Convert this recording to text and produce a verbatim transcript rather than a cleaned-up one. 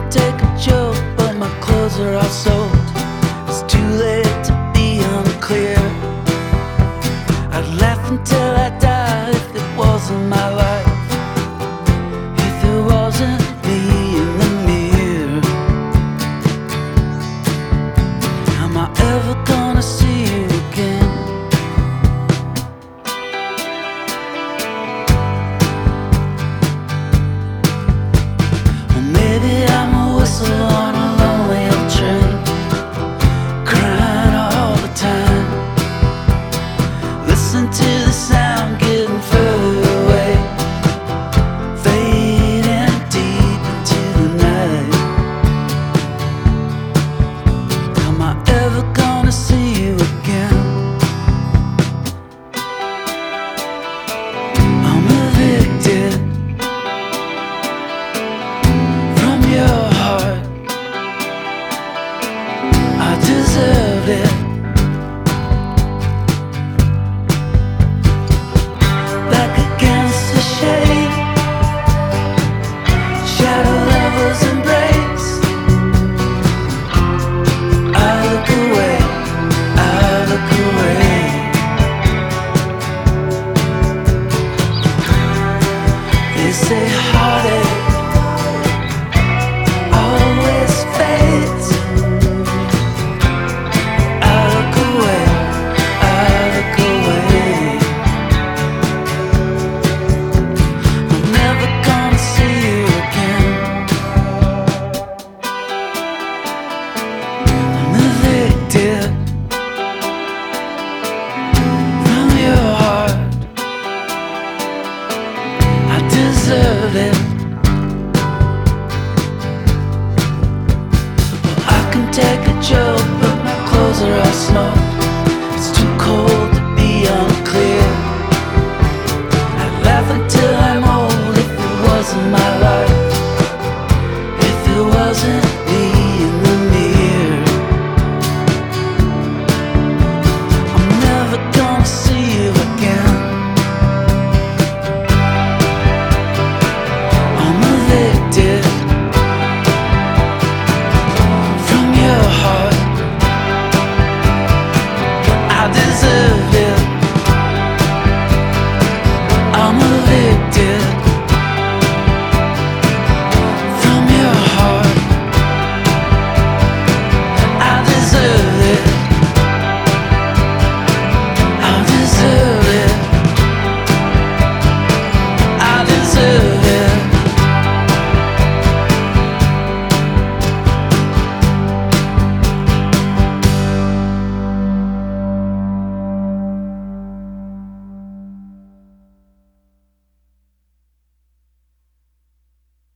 take a joke, but my clothes are all sold. It's too late to be unclear. I'd laugh until I die if it wasn't my life, if it wasn't me in the mirror. Am I ever gonna see you again? Or maybe I'm a whistle on a lonely old train, crying all the time. Listen to the sound getting further away, fading deep into the night. Am I ever gonna see you again? I'm evicted from your heart. I deserved it. Back against the shade, shadow lovers embrace. I look away, I look away. They say heartache always fades. I look away, I look away. I'm never gonna see you again. I'm evicted from your heart. I deserve it. Well, I can take a joke, but my clothes are all smoked. It's too cold to be unclear. I'd laugh until I'm old if it wasn't my life, if it wasn't